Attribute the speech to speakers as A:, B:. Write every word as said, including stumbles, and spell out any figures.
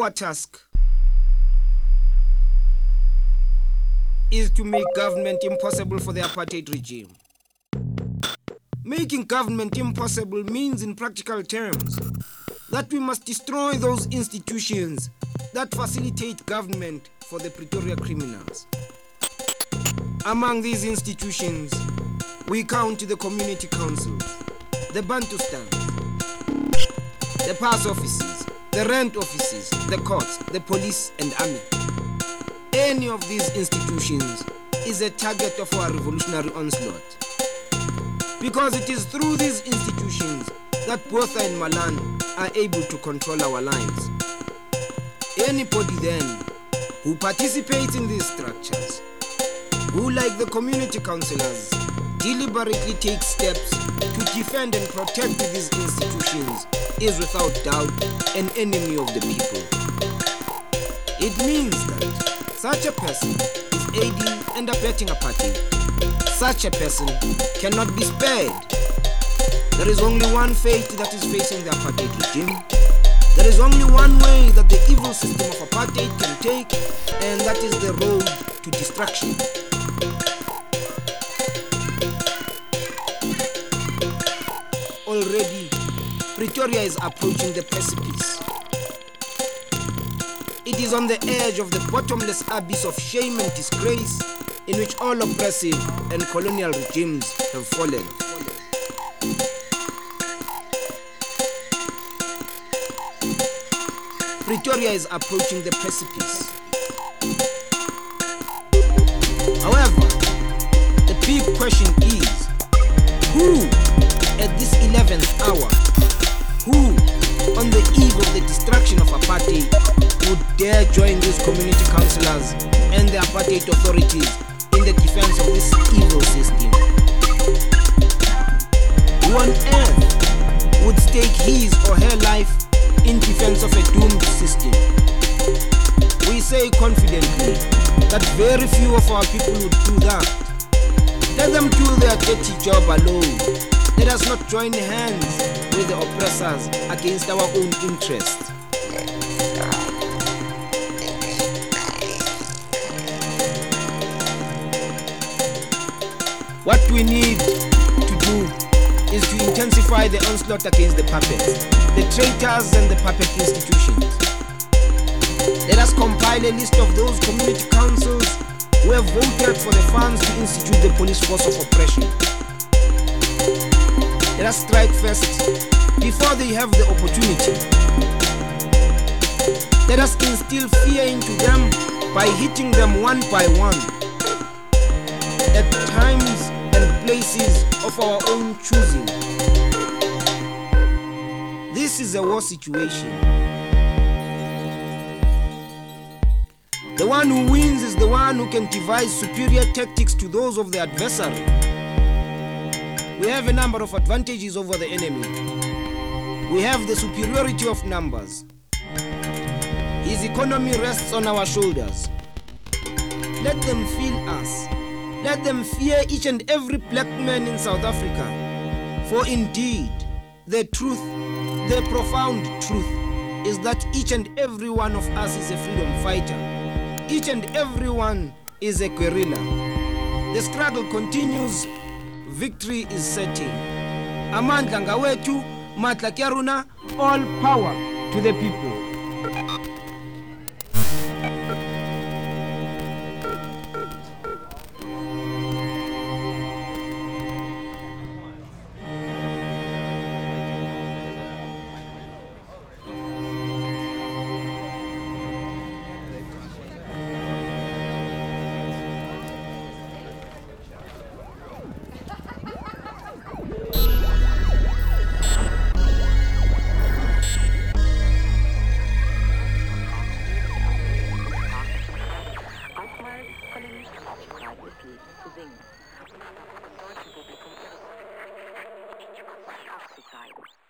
A: Our task is to make government impossible for the apartheid regime. Making government impossible means, in practical terms, that we must destroy those institutions that facilitate government for the Pretoria criminals. Among these institutions, we count the community councils, the Bantustans, the pass offices, the rent offices, the courts, the police and army. Any of these institutions is a target of our revolutionary onslaught. Because it is through these institutions that Botha and Malan are able to control our lives. Anybody then who participates in these structures, who, like the community councillors, deliberately takes steps to defend and protect these institutions, is without doubt an enemy of the people. It means that such a person is aiding and abetting apartheid. Such a person cannot be spared. There is only one fate that is facing the apartheid regime. There is only one way that the evil system of apartheid can take, and that is the road to destruction. Already, Pretoria is approaching the precipice. It is on the edge of the bottomless abyss of shame and disgrace in which all oppressive and colonial regimes have fallen. Pretoria is approaching the precipice. However, the big question is, who at this eleventh hour, who on the eve of the destruction of apartheid would dare join these community councillors and the apartheid authorities in the defense of this evil system? Who on earth would stake his or her life in defense of a doomed system? We say confidently that very few of our people would do that. Let them do their dirty job alone. Let us not join hands with the oppressors against our own interests. What we need to do is to intensify the onslaught against the puppets, the traitors and the puppet institutions. Let us compile a list of those community councils who have voted for the funds to institute the police force of oppression. Let us strike first before they have the opportunity. Let us instill fear into them by hitting them one by one at times and places of our own choosing. This is a war situation. The one who wins is the one who can devise superior tactics to those of the adversary. We have a number of advantages over the enemy. We have the superiority of numbers. His economy rests on our shoulders. Let them feel us. Let them fear each and every black man in South Africa. For indeed, the truth, the profound truth, is that each and every one of us is a freedom fighter. Each and every one is a guerrilla. The struggle continues. Victory is certain. Amandla ngawethu, matla kyaruna, all power to the people.
B: zu singen. Deutsche Publikum ihres zu zeigen.